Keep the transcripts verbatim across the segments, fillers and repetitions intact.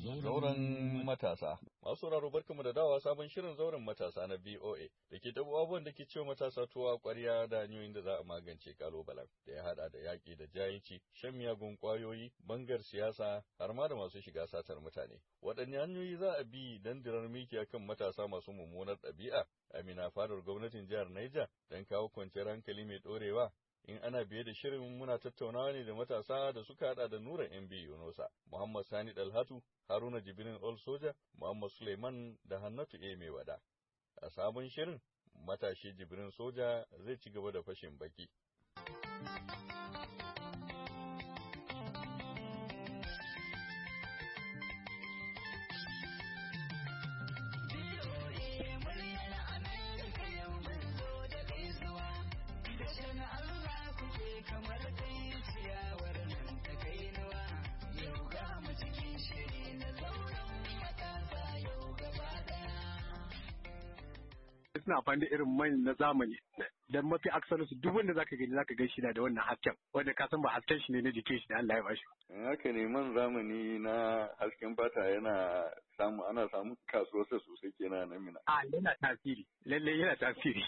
Zauren matasa. Masu sauraro barkamu da dawa sabon shirin zauren matasa na B O A da ke tabo abubuwan da ke cewa matasa tuwa ƙwarya da hanyoyin da za a magance kalubalen da ya haɗa da yaƙi da jahilci, shan miyagun ƙwayoyi, bangar siyasa har ma da masu shiga satar mutane. Waɗanne hanyoyi za a bi don dirar miki akan matasa masu mummunar ɗabi'a? Amina fadar gwamnatin jihar Niger don kawo kwanciyar hankali mai ɗorewa. In ana biye da shirin muna tattaunawa ne da matasa da suka hada da Nura M B Yunusa, Muhammad Sani Dalhatu, Haruna Jibrin Ol Soja, Muhammad Suleiman da Hannatu A Mai Wada. A sabon shirin, matashi Jibrin Soja zai ci gaba da fashin baki. Suna amfani da irin man na zamani dan mafi aksarin su duk wanda zaka gani zaka gan shi da wannan hasken wanda ka san ba hasken shi ne na jikin shi da Allah ya bashi. In haka ne man zamani na hasken fata yana samu ana samu kasuwarsa sosai kenan na Mina. A yana tasiri lalle yana tasiri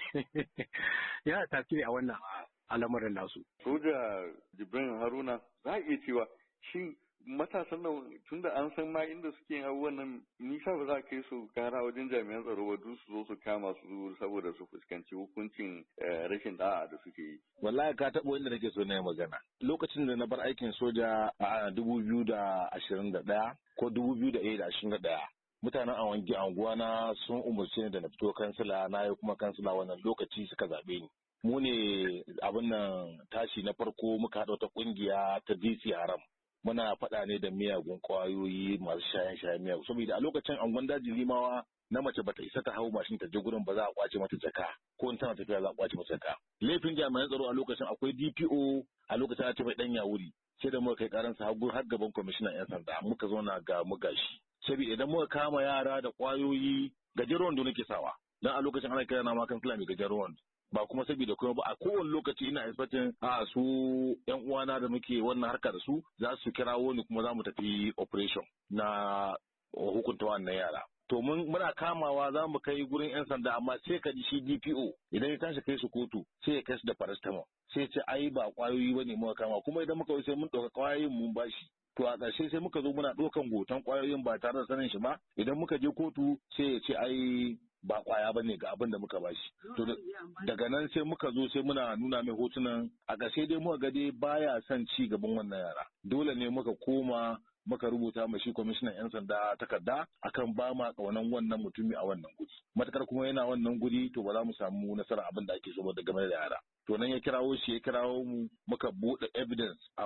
yana tasiri a wannan al'amuran nasu. Soja Jibrin Haruna za a iya cewa shin matasan nan tunda an san ma inda suke yin abubuwan nan nisa ba za a kai su kara wajen jami'an tsaro ba duk su zo su kama su saboda su fuskanci hukuncin rashin da'a da suke yi. Wallahi ka taɓa inda nake so na yi magana. Lokacin da na bar aikin soja a dubu biyu da ashirin da ɗaya ko dubu biyu da ashirin da ɗaya mutanen awangi anguwa na sun umarce ni da na fito kansila na yi kuma kansila wannan lokaci suka zaɓe ni. Mu ne abin nan tashi na farko muka haɗa wata ƙungiya ta D C Haram. Muna faɗa ne da miyagun ƙwayoyi masu shayen-shayen miyagun saboda a lokacin angon daji limawa na mace bata isa ta hau mashin ta je gurin ba za a kwace mata jaka ko in tana tafiya za a kwace mata jaka. Laifin jami'an tsaro a lokacin akwai D P O a lokacin a ce mai ɗan yawuri sai da muka kai karansa har gaban kwamishinan 'yan sanda muka zauna ga mu gashi. Saboda idan muka kama yara da ƙwayoyi gajeren wando nake sawa dan a lokacin ana kira na ma kansila mai gajeren wando. Ba kuma saboda kuma ba a kowane lokaci ina expecting a su yan uwana da muke wannan harka da su za su kirawo ni kuma za mu tafi operation na hukunta wannan yara. To mun muna kamawa za mu kai gurin yan sanda amma sai ka ji shi D P O idan ya tashi kai su kotu sai ya kai su da paracetamol sai ce ai ba kwayoyi bane muka kama kuma idan muka sai mun ɗauka kwayoyin mun bashi. To a ƙarshe sai muka zo muna ɗaukan hoton kwayoyin ba tare da sanin shi ba idan muka je kotu sai ya ce ai ba kwaya ba ne ga abin da muka bashi. To daga nan sai muka zo sai muna nuna mai hotunan a ƙarshe dai muka ga dai baya son ci gaban wannan yara. Dole ne muka koma muka rubuta ma shi kwamishinan 'yan sanda takarda akan ba ma ƙaunan wannan mutumi a wannan guri. Matakar kuma yana wannan guri to ba za mu samu nasara abin da ake so ba da game da yara. To nan ya kirawo shi ya kirawo mu muka buɗe evidence a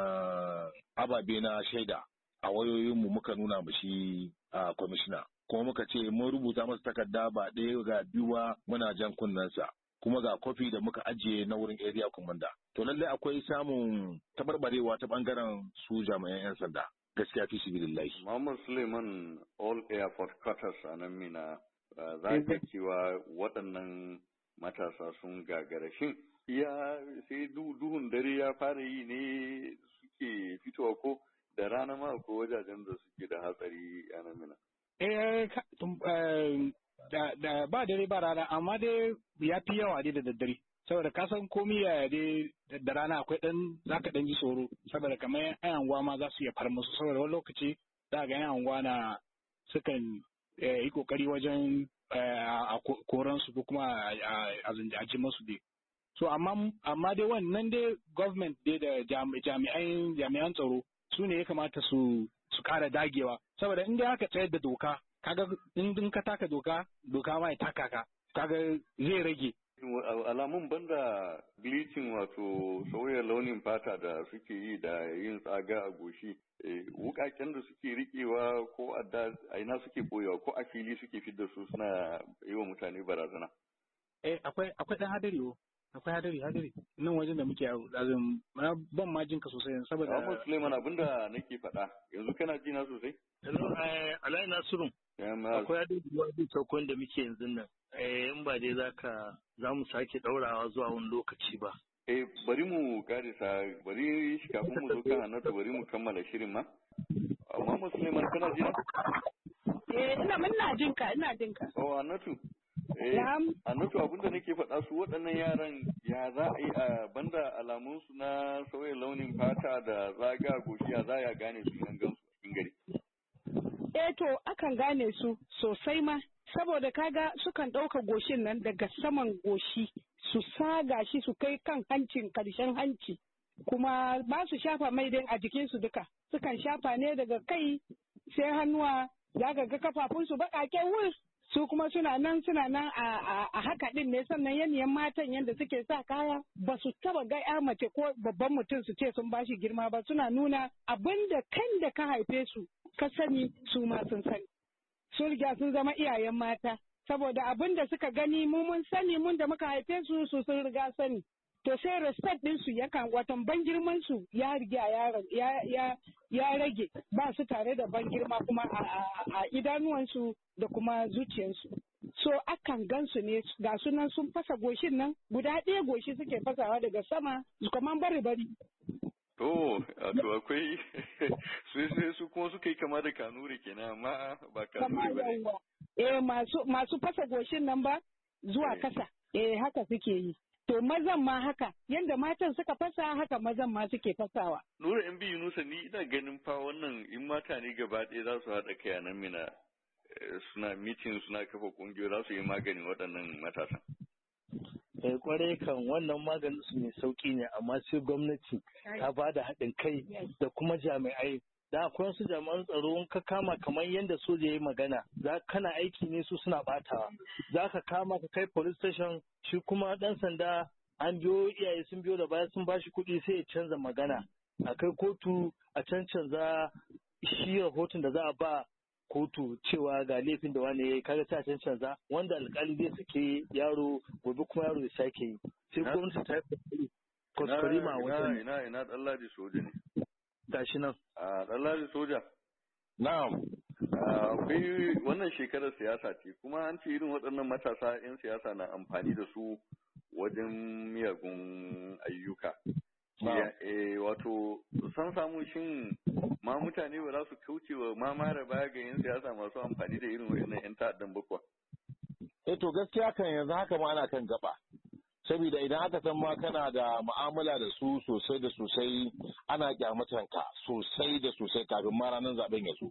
ababe na shaida a wayoyinmu muka nuna ma shi kwamishina. Kuma muka ce mun rubuta masa takarda ba ɗaya ga biyu ba muna jan kunnensa kuma ga kofi da muka ajiye na wurin area commander. To lallai akwai samun tabarbarewa ta bangaren su jami'an 'yan sanda gaskiya fi sibilillahi. Muhammad Suleiman All Airport Quarters a nan Mina za ka cewa waɗannan matasa sun gagara shin iya sai duhun dare ya fara yi ne suke fitowa ko da rana ma ko wajajen da suke da hatsari a nan Mina. Eh, da ba dare ba rana amma dai ya fi yawa dai da daddare saboda ka san komi ya dai da rana akwai dan zaka dan ji tsoro saboda kamar yan anguwa ma za su iya far musu saboda wani lokaci za ga yan anguwa na sukan yi kokari wajen a koran su ko kuma a ji musu dai so amma amma dai wannan dai government dai da jami'an jami'an tsaro su ne ya kamata su su kara dagewa saboda in dai aka tsayar da doka kaga in ka taka doka doka ma ya taka ka kaga zai rage alamun banda bleaching wato sauya launin fata da suke yi da yin tsaga a goshi wukaken da suke rikewa ko a ina suke boyewa ko a fili suke fidda su suna yi wa mutane barazana eh akwai akwai dan hadari o akwai hadari hadari nan wajen da muke azum ban ma jinka sosai saboda Muhammad Suleiman abinda nake faɗa yanzu kana ji na sosai hello eh Alai Nasiru akwai hadari ruwa duk saukon da muke yanzu nan eh in ba dai zaka za mu sake daurawa zuwa wani lokaci ba eh bari mu karisa bari kafin mu zo kan Hannatu bari mu kammala shirin ma Mama Suleiman kana jina? Eh ina ina jin ka ina jin ka. Oh Annatu. Eh Annatu abinda nake faɗa su waɗannan yaran ya za a yi a banda alamun su na sauyin launin fata da zaga goshi ya za ya gane su in gan su cikin gari. Eh to akan gane su sosai ma saboda kaga sukan ɗauka goshin nan daga saman goshi su saga shi su kai kan hancin karshen hanci kuma ba su shafa mai dai a jikinsu duka sukan shafa ne daga kai sai hannuwa za ka ga kafafunsu baƙaƙe wur su kuma suna nan suna nan a haka din ne sannan yanayin matan yadda suke sa kaya ba su taba ga ya mace ko babban mutum su ce sun bashi girma ba suna nuna abin da kan da ka haife su ka sani su ma sun sani sun riga sun zama iyayen mata saboda abin da suka gani mu mun sani mun da muka haife su su sun riga sani to sai respect din su yakan watan ban girman su ya riga ya ya ya rage ba su tare da ban girma kuma a idanuwansu da kuma zuciyarsu so akan gansu ne ga sunan sun fasa goshin nan guda ɗaya goshi suke fasawa daga sama kaman bari bari to to akwai su sai su kuma suka yi kama da kanuri kenan amma ba kanuri ba ne eh masu masu fasa goshin nan ba zuwa kasa eh haka suke yi to mazan ma haka yanda matan suka fasa haka mazan ma suke fasawa Nura in bi Yunusa ni ina ganin fa wannan in mata ne gaba ɗaya za su haɗa kai a nan mina suna mitin suna kafa ƙungiyoyi za su yi maganin waɗannan matasan. Eh kwarai kan wannan maganin su mai sauki ne amma sai gwamnati ta ba da haɗin kai da kuma jami'ai da akwai wasu jami'an tsaro in ka kama kamar yadda soja ya magana za kana aiki ne su suna batawa za ka kama ka kai police station shi kuma ɗan sanda an biyo iyaye sun biyo da baya sun bashi kuɗi sai ya canza magana a kai kotu a can canza shi rahoton da za a ba kotu cewa ga laifin da wani ya yi kaga sai a can canza wanda alkali zai sake yaro gobe kuma yaro ya sake yi sai gwamnati ta yi kuskure ma wajen ina ina ɗan ladi soja ne gashi nan a ɗan ladi soja na'am akwai wannan shekarar siyasa ce kuma an ce irin waɗannan matasa 'yan siyasa na amfani da su wajen miyagun ayyuka wato san samu shin ma mutane ba za su kauce wa ma mara baya ga 'yan siyasa masu amfani da irin waɗannan 'yan ta'addan bakwa eh to gaskiya kan yanzu haka ma ana kan gaba saboda idan aka san ma kana da mu'amala da su sosai da sosai ana kyamatan ka sosai da sosai kafin ma ranar zaben ya zo.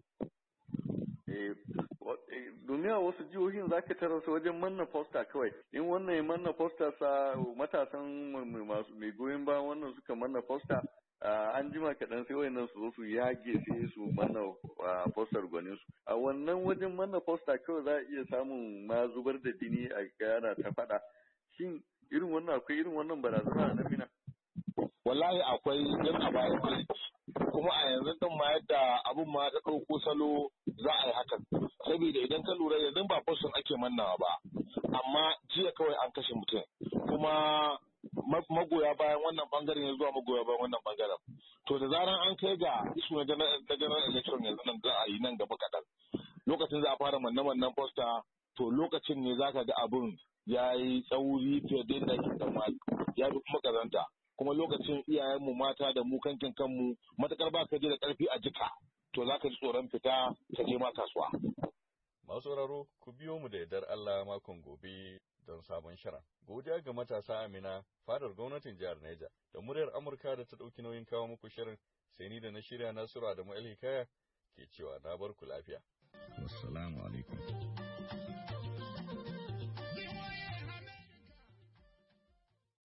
Domin a wasu jihohin za ka tara su wajen manna posta kawai in wannan ya manna posta sa matasan mai goyon bayan wannan suka manna posta an jima kaɗan sai wayannan su zo su yage sai su manna postar gwanin su a wannan wajen manna posta kawai za a iya samun ma zubar da jini a gana ta faɗa shin irin wannan akwai irin wannan barazana na mina wallahi akwai yin a bayan kuma a yanzu din ma yadda abun ma ta ɗauko salo za a yi hakan saboda idan ka lura yanzu ba postin ake mannawa ba amma jiya kawai an kashe mutum kuma magoya bayan wannan bangaren ya zuwa magoya bayan wannan bangaren to da zaran an kai ga isu na general election yanzu nan za a yi nan gaba kaɗan lokacin za a fara manne-mannen posta to lokacin ne za ka ga abun ya yi tsauri fiye da yadda ake tsammani ya fi kuma kazanta kuma lokacin iyayenmu mata da mu kankin kanmu matakar ba ka je da karfi a jika to za ka ji tsoron fita ka je ma kasuwa. Masu sauraro ku biyo mu da yardar Allah makon gobe don sabon shirin. Godiya ga matasa Amina fadar gwamnatin jihar Neja da muryar Amurka da ta ɗauki nauyin kawo muku shirin sai ni da na shirya Nasiru Adamu El Hikaya ke cewa na bar ku lafiya. Wassalamu alaikum.